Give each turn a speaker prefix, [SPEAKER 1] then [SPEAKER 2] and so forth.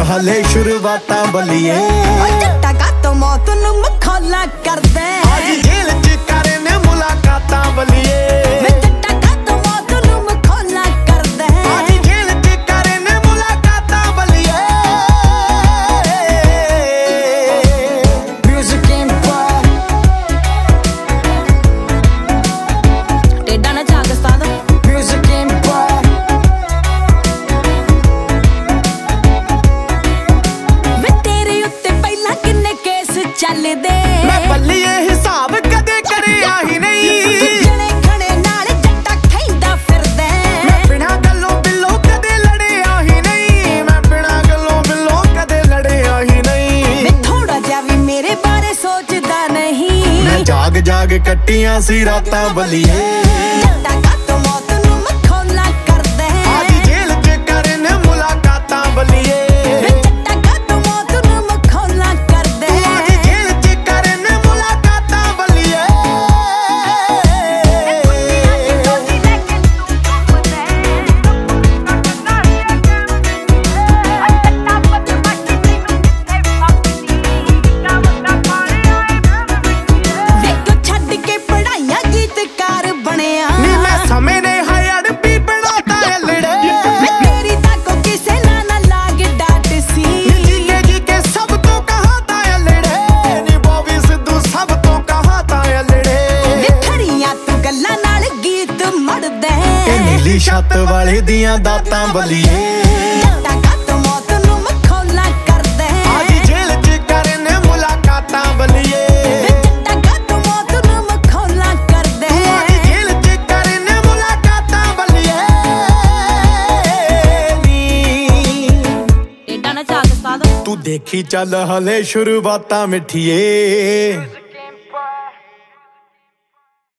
[SPEAKER 1] हले शुरुआतां बल्लिए
[SPEAKER 2] जट्टा कातों मौत नूं मखौला करदे
[SPEAKER 1] आज जेल च करन मुलाकातां बल्लिए
[SPEAKER 2] जट्टा कातों मौत नूं मखौला करदे
[SPEAKER 1] आज जेल च करन मुलाकातां बल्लिए
[SPEAKER 2] म्यूजिक इन पॉप टेढ़ा ना झाग सादा म्यूजिक इन पॉप वे तेरे उत्ते पहला किन्ने केस चलदे
[SPEAKER 1] मैं बल्लिए हिसाब कदे करिया ही नहीं
[SPEAKER 2] जने खणे नाल जट्टा खैंदा फिरदे
[SPEAKER 1] मैं बिना गल्लों बिल्लों कदे लड़िया ही नहीं मैं बिना गल्लों बिल्लों कदे लड़िया ही नहीं
[SPEAKER 2] वे थोड़ा जा भी मेरे बारे सोचदा नहीं
[SPEAKER 1] मैं जाग जाग कट्टियां सी रातां बल्लिए
[SPEAKER 2] जट्टा कातों मौत नूं मखौला करदे
[SPEAKER 1] आज जेल च करन मुलाकातां बल्लिए
[SPEAKER 2] जट्टा कातों मौत नूं मखौला करदे
[SPEAKER 1] आज जेल च करन मुलाकातां बल्लिए
[SPEAKER 2] ਵੇਖੋ ਛੱਡ ਕੇ ਪੜਾਈਆਂ ਗੀਤਕਾਰ ਬਣਿਆ
[SPEAKER 1] ਨੀ मैं समय ने हायड़ भी बनाता है लड़े
[SPEAKER 2] ਵੇ ਤੇਰੀ ਤਾਂ ਕੋ ਕਿਸੇ ਨਾਲ ਨਾ ਲਾਗ ਡਾਟ ਸੀ
[SPEAKER 1] जी के सब तो कहाता है लड़े नी बॉबी सिद्धू सब तो कहाता है लड़े
[SPEAKER 2] ਵੇ ਖੜੀਆਂ ਤੂੰ ਗੱਲਾਂ ਨਾਲ ਗੀਤ ਮੜਦੇ
[SPEAKER 1] ਇਹ ਨੀਲੀ ਛੱਤ ਵਾਲੇ ਦੀਆਂ ਦਾਤਾਂ ਬਲੀਏ
[SPEAKER 2] ਜੱਟਾ ਕਾਤੋਂ ਮੌਤ ਨੂੰ ਮਖੌਲਾ ਕਰਦੇ
[SPEAKER 1] ਅੱਜ ਜੇਲ ਚ ਕਰਨ ਮੁਲਾਕਾਤਾਂ ਬਲੀਏ
[SPEAKER 2] ਜੱਟਾ ਕਾਤੋਂ ਮੌਤ ਨੂੰ ਮਖੌਲਾ ਕਰਦੇ
[SPEAKER 1] ਅੱਜ ਜੇਲ ਚ ਕਰਨ ਮੁਲਾਕਾਤਾਂ ਬਲੀਏ ਨੀ
[SPEAKER 2] ਟੇਡਾ ਨਾ ਝਾਕ ਸਾਦਾ
[SPEAKER 1] ਤੂੰ ਦੇਖੀ ਚੱਲ ਹਲੇ ਸ਼ੁਰੂਆਤਾਂ ਮਿੱਠੀਏ